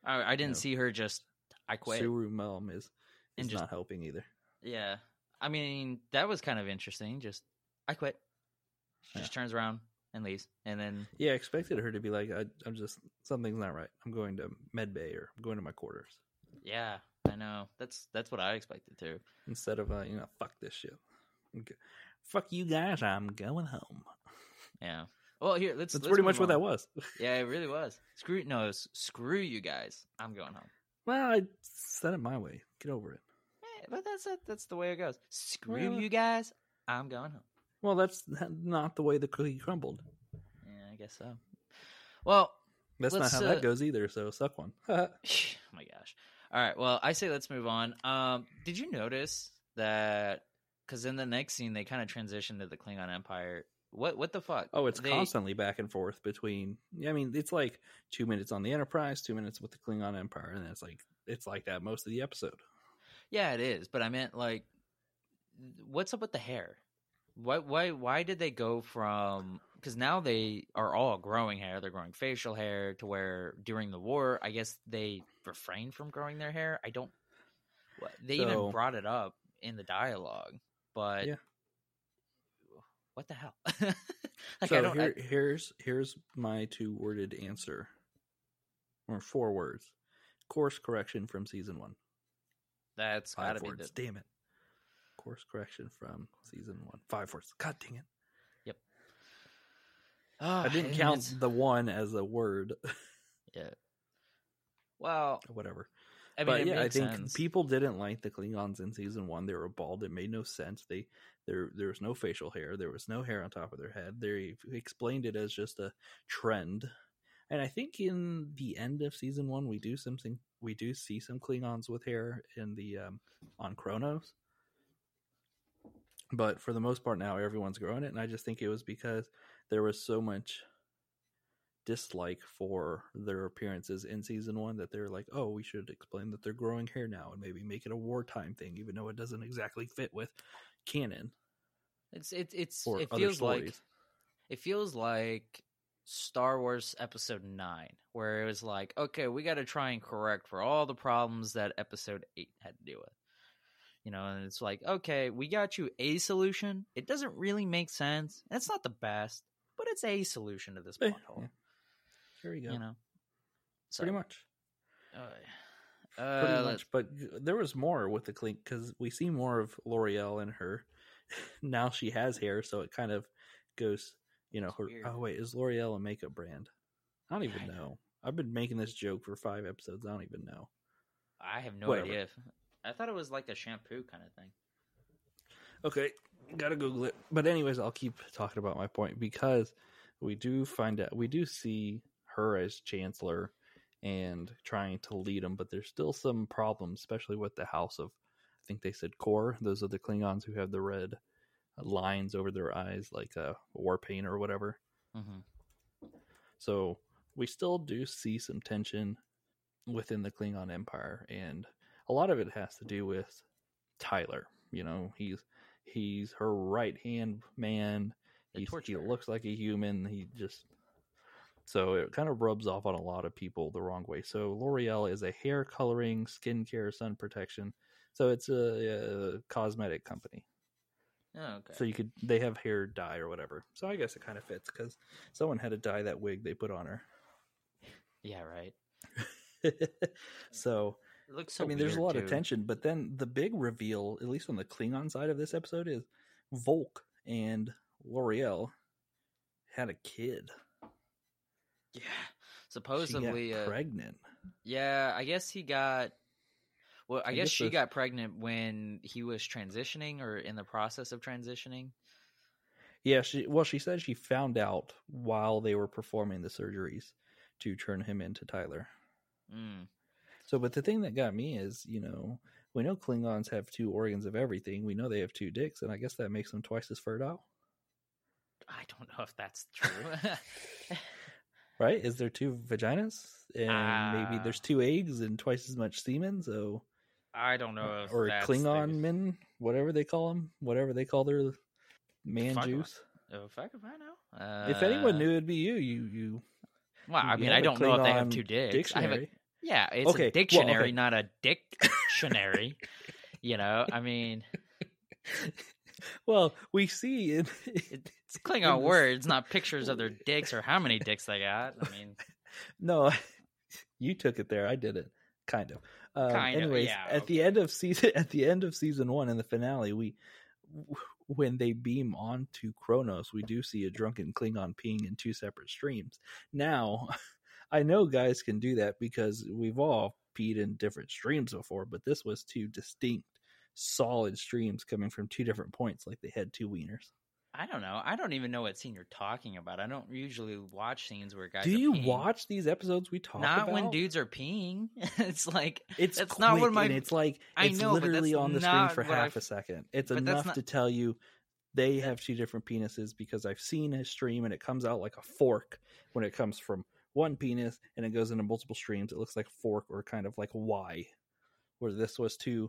I didn't see her just. I quit. Suru Mom is And just- not helping either. Yeah, I mean that was kind of interesting. Just I quit. She just turns around and leaves, and then Yeah, I expected her to be like, I'm just, something's not right. I'm going to med bay, or I'm going to my quarters. yeah, I know that's what I expected too. Instead of, fuck this shit. Okay. Fuck you guys, I'm going home. Yeah. Well, here let's. That's let's pretty move much what on. that was. Yeah, it really was. Screw you guys. I'm going home. Well, I said it my way. Get over it. Yeah, but that's the way it goes. Screw Well- you guys. I'm going home. Well, that's not the way the cookie crumbled. Yeah, I guess so. Well, That's not Let's, how that goes either, so suck one. oh my gosh. All right. Well, I say let's move on. Did you notice that? Because in the next scene, they kind of transition to the Klingon Empire. What the fuck? Oh, it's They- constantly back and forth between. I mean, it's like 2 minutes on the Enterprise, 2 minutes with the Klingon Empire, and it's like that most of the episode. Yeah, it is. But I meant like, what's up with the hair? Why did they go from? Because now they are all growing hair. They're growing facial hair to where during the war, I guess they refrained from growing their hair. I don't. They even So- brought it up in the dialogue, but Yeah. what the hell? Like I So don't. here's my 2-worded answer, or 4 words. Course correction from season 1. That's 5 gotta be words. the. Damn it. Course correction from season 1. 5 words. God dang it. I didn't and count it's- the 1 as a word. Yeah. Well, Whatever. I mean, But it yeah, I makes think sense. people didn't like the Klingons in season 1. They were bald. It made no sense. There was no facial hair. There was no hair on top of their head. They explained it as just a trend. And I think in the end of season 1, we do see some Klingons with hair in the on Kronos. But for the most part now, everyone's growing it, and I just think it was because there was so much dislike for their appearances in season 1 that they're like, oh, we should explain that they're growing hair now and maybe make it a wartime thing, even though it doesn't exactly fit with canon or it other feels stories. like it feels like Star Wars Episode 9, where it was like, okay, we got to try and correct for all the problems that Episode 8 had to deal with. And it's like, okay, we got you a solution. It doesn't really make sense. It's not the best, but it's a solution to this Eh, plot hole. yeah. There you go. So, Pretty much. Pretty Pretty much. But there was more with the Klingons, because we see more of L'Oreal and her. Now she has hair, so it kind of goes, her. weird. Oh, wait, is L'Oreal a makeup brand? I don't even I know. I've been making this joke for 5 episodes. I don't even know. I have no Whatever. idea. I thought it was like a shampoo kind of thing. Okay, gotta Google it. But anyways, I'll keep talking about my point, because we do see her as Chancellor and trying to lead them, but there's still some problems, especially with the House of, I think they said Core. Those are the Klingons who have the red lines over their eyes, like a war paint or whatever. Mm-hmm. So we still do see some tension within the Klingon Empire, and a lot of it has to do with Tyler. He's her right hand man. He looks like a human. So it kind of rubs off on a lot of people the wrong way. So L'Oreal is a hair coloring, skincare, sun protection. So it's a cosmetic company. Oh, okay. So they have hair dye or whatever. So I guess it kind of fits, because someone had to dye that wig they put on her. Yeah, right. So It looks so there's a weird, lot of too. tension, but then the big reveal, at least on the Klingon side of this episode, is Volk and L'Oreal had a kid. Yeah. She Supposedly, got pregnant. yeah, I guess he got. Well, I guess she this- got pregnant when he was transitioning or in the process of transitioning. Yeah, she said she found out while they were performing the surgeries to turn him into Tyler. Mm. So, but the thing that got me is, we know Klingons have 2 organs of everything. We know they have 2 dicks, and I guess that makes them twice as fertile. I don't know if that's true. Right? Is there 2 vaginas? And maybe there's 2 eggs and twice as much semen, so... I don't know if or that's Klingon the... men, whatever they call them, whatever they call their man Fuck juice. If I know. If anyone knew, it'd be you. Well, I you mean, have I a don't know if they have Klingon 2 dicks. Dictionary. Yeah, it's Okay, a dictionary, okay. not a dictionary. I mean, Well, we see in it's Klingon words, not pictures of their dicks or how many dicks they got. I mean, no, you took it there. I did it, kind of. Anyways, yeah. at the end of season 1 in the finale, when they beam onto Kronos, we do see a drunken Klingon peeing in 2 separate streams. Now, I know guys can do that because we've all peed in different streams before, but this was 2 distinct, solid streams coming from 2 different points, like they had 2 wieners. I don't know. I don't even know what scene you're talking about. I don't usually watch scenes where guys Do are you peeing. watch these episodes we talk Not about? when dudes are peeing. It's like It's that's quick, not what my. and it's like I it's know, but literally that's on the screen not for what half a second. It's but that's enough not- to tell you they have 2 different penises because I've seen his stream and it comes out like a fork when it comes from one penis and it goes into multiple streams. It looks like a fork or kind of like a Y, where this was two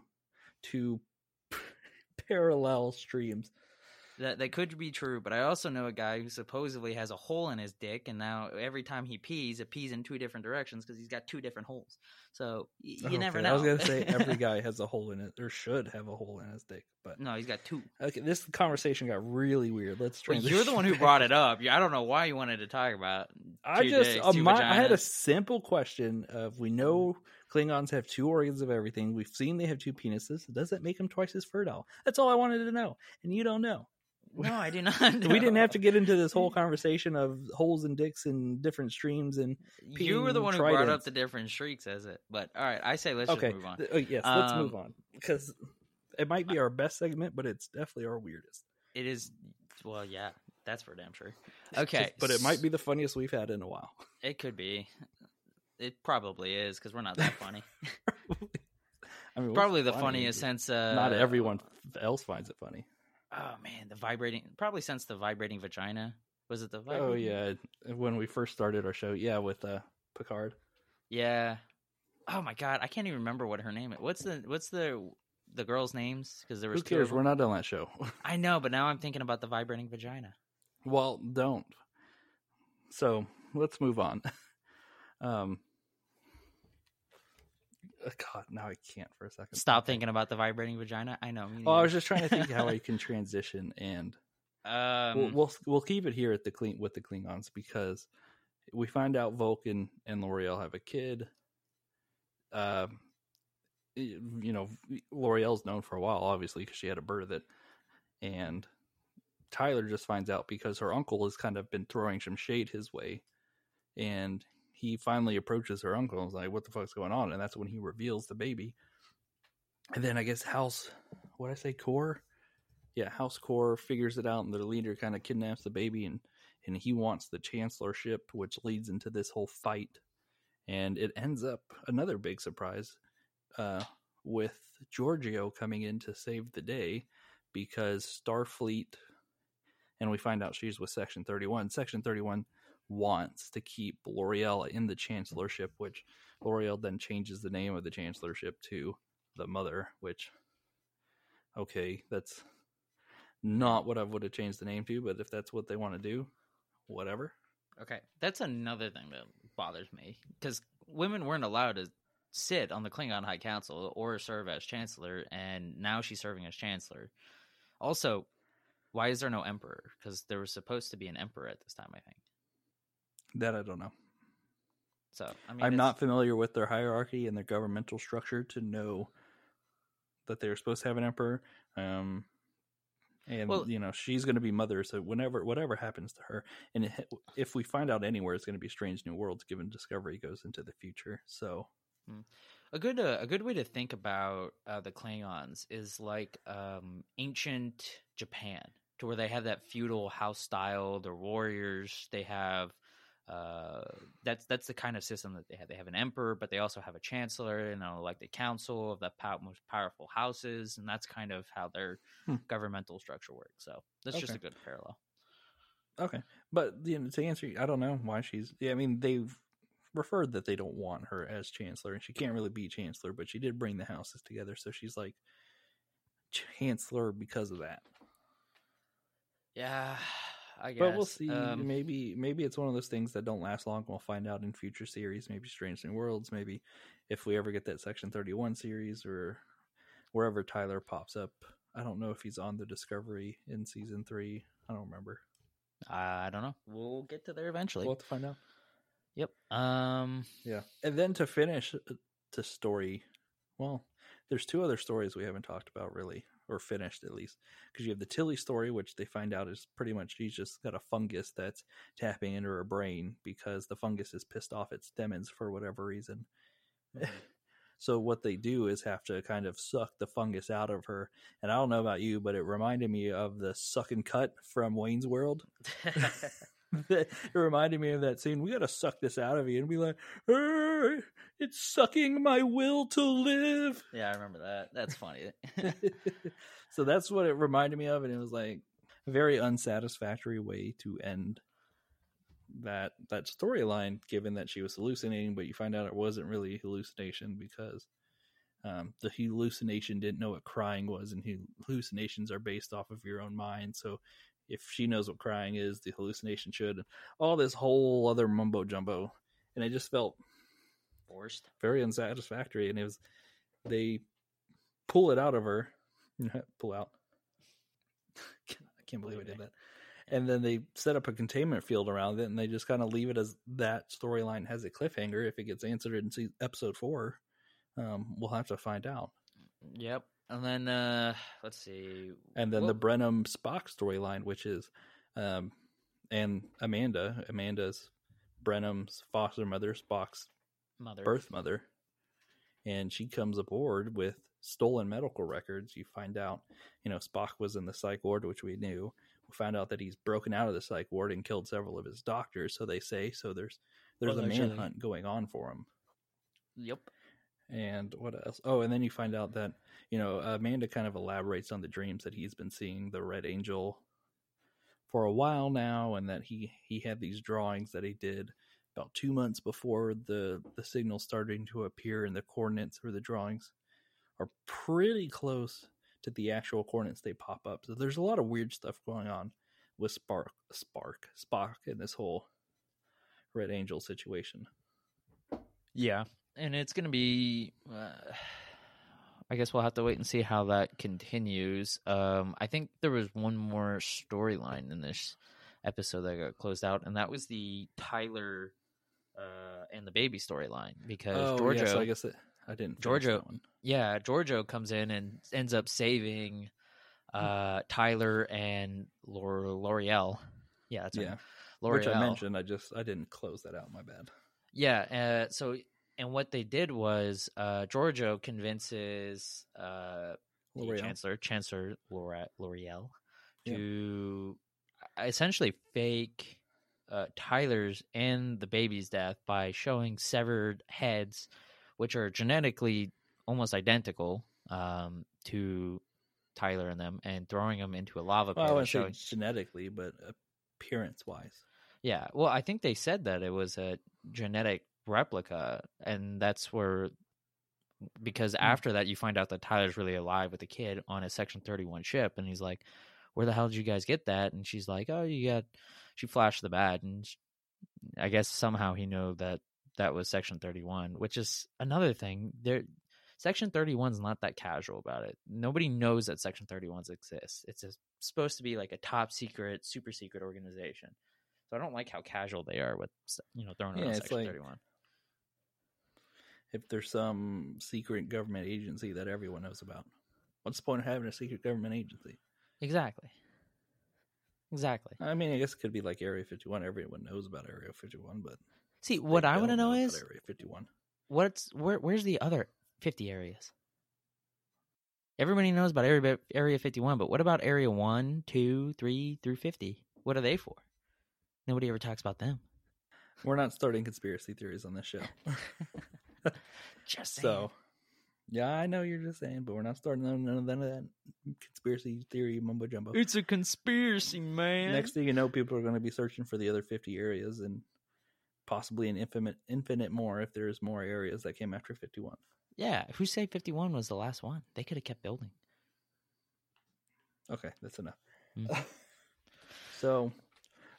parallel streams. That could be true, but I also know a guy who supposedly has a hole in his dick, and now every time he pees, it pees in 2 different directions because he's got 2 different holes. So you never know. I was going to say every guy has a hole in it, or should have a hole in his dick, but No, he's got 2. okay. This conversation got really weird. Let's try. Well, you're the one who brought it up. I don't know why you wanted to talk about. I 2 just dicks, 2 I had a vaginas. simple question of we know Klingons have 2 organs of everything. We've seen they have 2 penises. Does that make them twice as fertile? That's all I wanted to know, and you don't know. No, I do not. We didn't have to get into this whole conversation of holes and dicks and different streams and You were the peeing one who brought up tridents. the different shrieks as it. But all right, I say let's Okay, just move on. Yes, let's Um, move on because it might be our best segment, but it's definitely our weirdest. It is. Well, yeah, that's for damn sure. Okay, But it might be the funniest we've had in a while. It could be. It probably is because we're not that funny. I mean, Probably what's the funny? funniest since. Not everyone else finds it funny. Oh man, the vibrating. Probably since the vibrating vagina. Was it the vibrating? Oh yeah, when we first started our show, yeah, with Picard. Yeah. Oh my god, I can't even remember what her name is. What's the girls' names? Because there was Who 2 cares? of We're them. not on that show. I know, but now I'm thinking about the vibrating vagina. Well, don't. So let's move on. God, now I can't for a second. Stop thinking about the vibrating vagina. I know. me Well, I neither. was just trying to think how I can transition, and Um, we'll keep it here at the Klingons because we find out Vulcan and L'Oreal have a kid. L'Oreal's known for a while, obviously, because she had to birth it, and Tyler just finds out because her uncle has kind of been throwing some shade his way, and he finally approaches her uncle and is like, "What the fuck's going on?" And that's when he reveals the baby. And then I guess House Core figures it out, and their leader kind of kidnaps the baby, and he wants the chancellorship, which leads into this whole fight. And it ends up another big surprise with Giorgio coming in to save the day because Starfleet, and we find out she's with Section 31. Section 31 wants to keep L'Oreal in the chancellorship, which L'Oreal then changes the name of the chancellorship to the Mother, which, okay, that's not what I would have changed the name to, but if that's what they want to do, whatever. Okay, that's another thing that bothers me because women weren't allowed to sit on the Klingon High Council or serve as chancellor, and now she's serving as chancellor. Also, why is there no emperor? Because there was supposed to be an emperor at this time, I think. That I don't know. So I mean, I'm not familiar with their hierarchy and their governmental structure to know that they're supposed to have an emperor. And Well- she's going to be Mother, so whatever happens to her, and if we find out anywhere, it's going to be Strange New Worlds, given Discovery goes into the future. So a good way to think about the Klingons is like ancient Japan, to where they have that feudal house style. They're warriors. They have that's the kind of system that they have. They have an emperor, but they also have a chancellor and an elected council of the most powerful houses, and that's kind of how their governmental structure works. So that's just a good parallel. okay, but to answer you, I don't know why she's. Yeah, I mean they've referred that they don't want her as chancellor, and she can't really be chancellor, but she did bring the houses together, so she's like chancellor because of that. Yeah, I guess. But we'll see. Maybe it's one of those things that don't last long. We'll find out in future series. Maybe Strange New Worlds. Maybe if we ever get that Section 31 series or wherever Tyler pops up. I don't know if he's on the Discovery in season 3. I don't remember. I don't know. We'll get to there eventually. We'll have to find out. Yep. Yeah. And then to finish the story, well, there's 2 other stories we haven't talked about really, or finished at least, because you have the Tilly story, which they find out is pretty much she's just got a fungus that's tapping into her brain because the fungus is pissed off its demons for whatever reason. So what they do is have to kind of suck the fungus out of her. And I don't know about you, but it reminded me of the suck and cut from Wayne's World. It reminded me of that scene. We got to suck this out of you and be like, it's sucking my will to live. Yeah, I remember that. That's funny. So that's what it reminded me of. And it was like a very unsatisfactory way to end that storyline, given that she was hallucinating, but you find out it wasn't really hallucination because the hallucination didn't know what crying was, and hallucinations are based off of your own mind. So if she knows what crying is, the hallucination should. All this whole other mumbo jumbo, and it just felt Forced, very unsatisfactory. And they pull it out of her, pull out. I can't believe I did that. And then they set up a containment field around it, and they just kind of leave it as that storyline has a cliffhanger. If it gets answered in episode 4, we'll have to find out. Yep. And then, let's see. And then the Brenham Spock storyline, which is, and Amanda's Brenham's foster mother, Spock's birth mother. And she comes aboard with stolen medical records. You find out, Spock was in the psych ward, which we knew. We found out that he's broken out of the psych ward and killed several of his doctors. So they say, so there's a manhunt going on for him. Yep. And what else? Oh, and then you find out that, Amanda kind of elaborates on the dreams that he's been seeing the Red Angel for a while now, and that he had these drawings that he did about 2 months before the signal starting to appear, and the coordinates for the drawings are pretty close to the actual coordinates they pop up. So there's a lot of weird stuff going on with Spock in this whole Red Angel situation. Yeah. And it's going to be, I guess we'll have to wait and see how that continues. I think there was one more storyline in this episode that got closed out, and that was the Tyler and the baby storyline, because Giorgio. Yeah, so I guess I didn't. Giorgio, that one. Yeah, Giorgio comes in and ends up saving Tyler and L'Oreal. Yeah, that's right. L'Oreal. Which I mentioned. I didn't close that out. My bad. Yeah. And what they did was Giorgio convinces Chancellor L'Oreal to essentially fake Tyler's and the baby's death by showing severed heads, which are genetically almost identical to Tyler and them, and throwing them into a lava pit. Well, I wouldn't say genetically, but appearance-wise. Yeah, well, I think they said that it was a genetic replica, and that's where, because after that you find out that Tyler's really alive with a kid on a Section 31 ship, and he's like, where the hell did you guys get that? And she's like, she flashed the badge, and I guess somehow he knew that was Section 31, which is another thing. Section 31's not that casual about it. Nobody knows that Section 31s exist. It's supposed to be like a top secret, super secret organization. So I don't like how casual they are with, throwing around Section 31. If there's some secret government agency that everyone knows about, what's the point of having a secret government agency? Exactly. I mean, I guess it could be like Area 51. Everyone knows about Area 51, but see, what I want to know is Area 51. Where's the other 50 areas? Everybody knows about Area 51, but what about Area 1, 2, 3 through 50? What are they for? Nobody ever talks about them. We're not starting conspiracy theories on this show. Just saying. So, yeah, I know you're just saying, but we're not starting none of that conspiracy theory mumbo jumbo. It's a conspiracy, man. Next thing you know, people are going to be searching for the other 50 areas, and possibly an infinite more if there's more areas that came after 51. Yeah, who said 51 was the last one? They could have kept building. Okay, that's enough. Mm-hmm. So,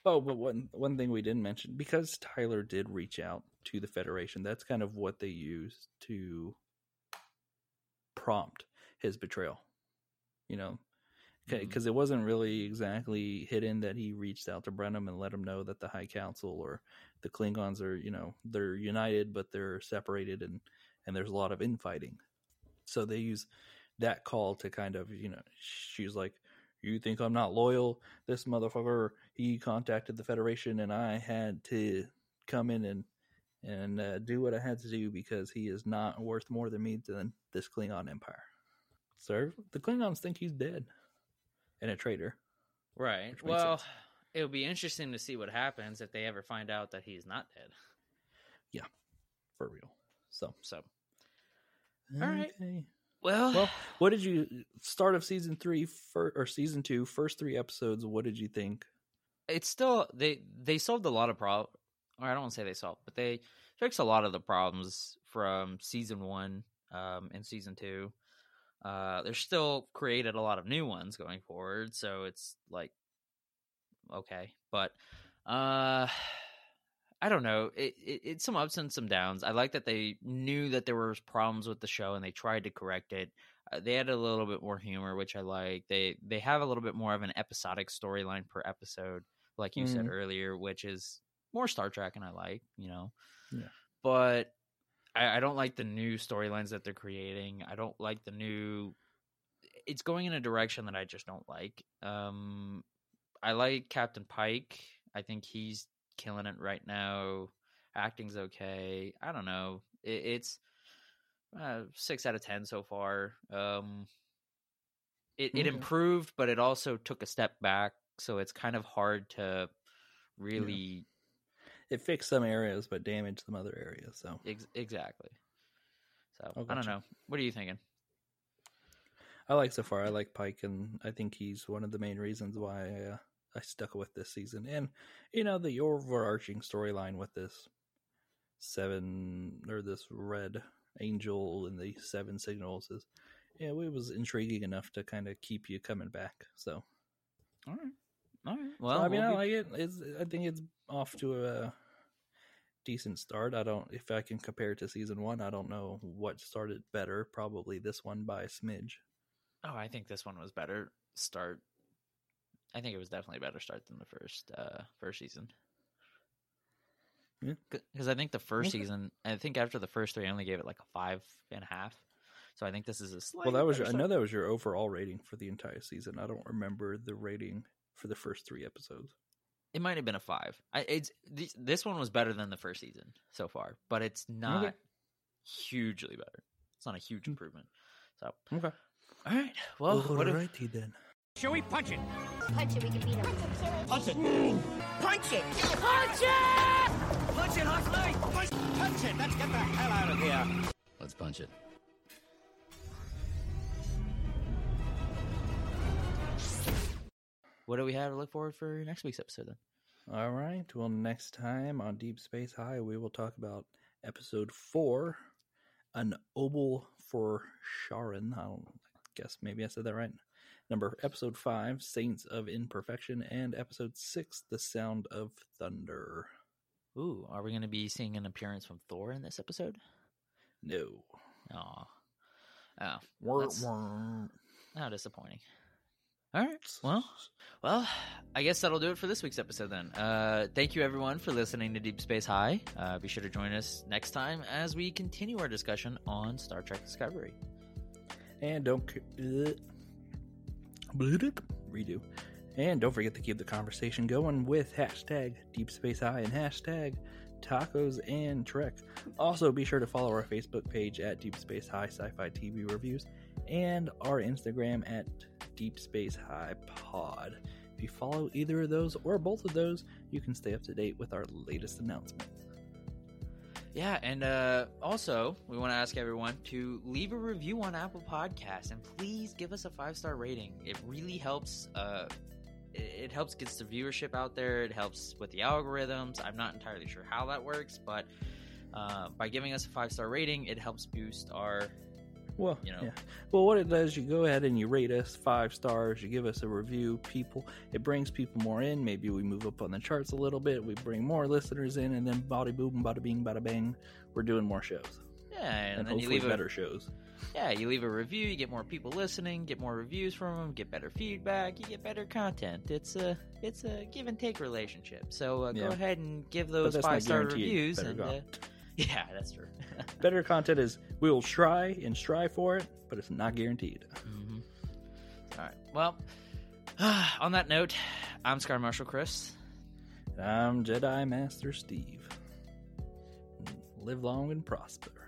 Oh, but one thing we didn't mention, because Tyler did reach out to the Federation, that's kind of what they used to prompt his betrayal. You know, because it wasn't really exactly hidden that he reached out to Brenham and let him know that the High Council or the Klingons are, you know, they're united, but they're separated, and there's a lot of infighting. So they use that call to kind of, you know, she's like, you think I'm not loyal? This motherfucker, he contacted the Federation, and I had to come in and do what I had to do because he is not worth more than me than this Klingon Empire. So the Klingons think he's dead and a traitor. Right. Well, it'll be interesting to see what happens if they ever find out that he's not dead. Yeah, for real. So. All right. Okay. Well, what did you start of season 3 or season 2 first 3 episodes? What did you think? It's still they solved a lot of problems. Or I don't want to say they solved, but they fixed a lot of the problems from season 1 and season 2. They're still created a lot of new ones going forward, so it's like okay, but I don't know. It's some ups and some downs. I like that they knew that there were problems with the show and they tried to correct it. They had a little bit more humor, which I like. They have a little bit more of an episodic storyline per episode, like you said earlier, which is more Star Trek, and I like, you know. Yeah. But I don't like the new storylines that they're creating. I don't like the new. It's going in a direction that I just don't like. I like Captain Pike. I think he's killing it right now. Acting's okay. I don't know. It's 6 out of 10 so far. It improved, but it also took a step back. So it's kind of hard to really. Yeah. It fixed some areas, but damaged some other areas. So exactly. So I don't know. What are you thinking? I like so far. I like Pike, and I think he's one of the main reasons why I stuck with this season. And you know, the overarching storyline with this this red angel and the 7 signals is, yeah, it was intriguing enough to kind of keep you coming back. So, all right. Well, so, I mean, I like it. I think it's off to a decent start. If I can compare it to season 1, I don't know what started better. Probably this one by a smidge. Oh, I think this one was better start. I think it was definitely a better start than the first season. Yeah, because I think the first season, I think after the first 3, I only gave it like a 5.5. So I think this is a slight. Well, I know that was your overall rating for the entire season. I don't remember the rating for the first 3 episodes. It might have been a 5. This one was better than the first season so far, but it's not hugely better. It's not a huge improvement. So okay, all right. Well, alrighty then. Shall we punch it? Punch it, we can beat him. Punch it! Punch it! Punch it! Punch it, Huxley! Punch it! Let's get the hell out of here. Let's punch it. What do we have to look forward for next week's episode then? All right. Well, next time on Deep Space High, we will talk about episode 4, An Obol for Sharon. I guess maybe I said that right. Episode 5, Saints of Imperfection, and episode 6, The Sound of Thunder. Ooh, are we going to be seeing an appearance from Thor in this episode? No. Oh, how disappointing. All right. Well, I guess that'll do it for this week's episode then. Thank you everyone for listening to Deep Space High. Be sure to join us next time as we continue our discussion on Star Trek Discovery. And don't forget to keep the conversation going with hashtag Deep Space High and hashtag Tacos and Trek. Also, be sure to follow our Facebook page at Deep Space High Sci-Fi TV Reviews and our Instagram at Deep Space High Pod. If you follow either of those or both of those, you can stay up to date with our latest announcements. Yeah, and also, we want to ask everyone to leave a review on Apple Podcasts, and please give us a 5-star rating. It really helps. It helps gets the viewership out there. It helps with the algorithms. I'm not entirely sure how that works, but by giving us a 5-star rating, it helps boost our Well, you know. yeah. Well, what it does, you go ahead and you rate us 5 stars. You give us a review. It brings people more in. Maybe we move up on the charts a little bit. We bring more listeners in, and then bada boom, bada bing, bada bang, we're doing more shows. Yeah, and then hopefully you leave better shows. Yeah, you leave a review, you get more people listening, get more reviews from them, get better feedback, you get better content. It's a give and take relationship. So go ahead and give those 5-star reviews. And yeah, that's true. Better content is we will try and strive for it, but it's not guaranteed. Mm-hmm. All right. Well, on that note, I'm Scar Marshal Chris. And I'm Jedi Master Steve. Live long and prosper.